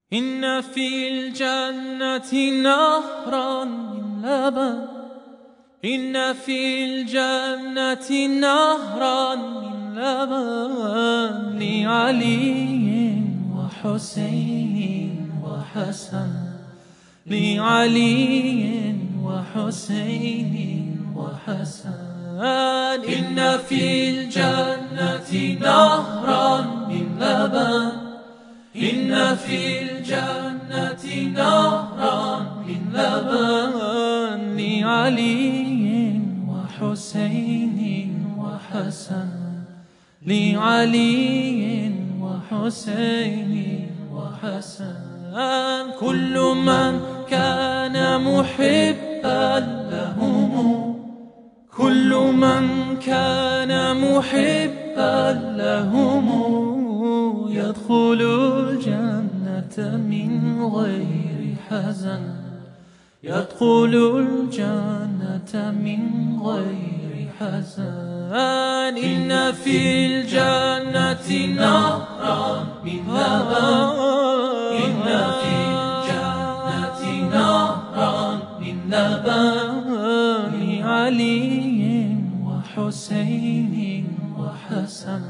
إن في الجنة نهرا من لبن إن في الجنة نهرا من لبن لعلي وحسين وحسن لعلي وحسين وحسن إن في الجنة نهرا من لبن إن في الجنة نهرا من لبن لعلي وحسين وحسن لعلي وحسين وحسن كل من كان محبا لهم كل من كان محبا لهم يدخل الجنة من غير حزن يدخل الجنة من غير حزن إن في الجنة نهرا من لبن إن في الجنة نهرا من لبن لعلي وحسين وحسن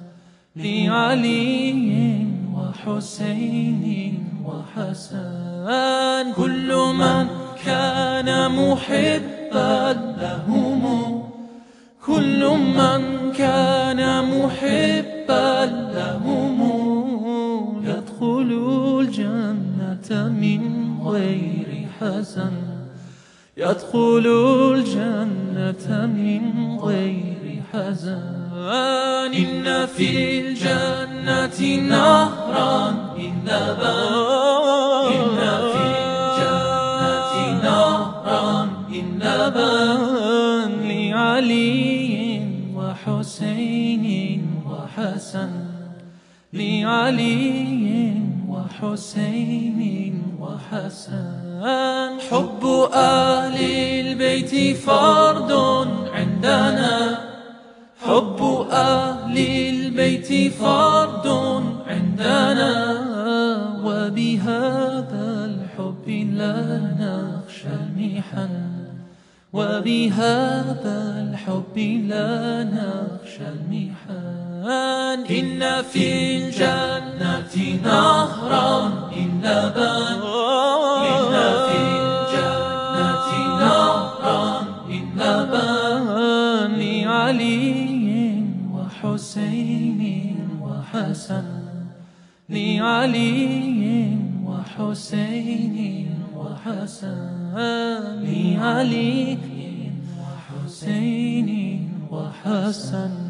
لعلي وحسين وحسن كل من كان محبا لهم كل من كان محبا لهم يدخل الجنة من غير حزن يدخل الجنة من غير حزن إن في الجنة نهرا من لبن إن في الجنة نهرا من لبن لعلي وحسين وحسن لعلي وحسين وحسن حب أهل البيت فرض عندنا حب أهل البيت فرض عندنا وبهذا الحب لا نخشى المحن وبهذا الحب لا نخشى المحن إن في الجنة نهرا من لبن إن في الجنة نهرا من لبن لعلي وحسين وحسن لعلي وحسين وحسن لعلي وحسين وحسن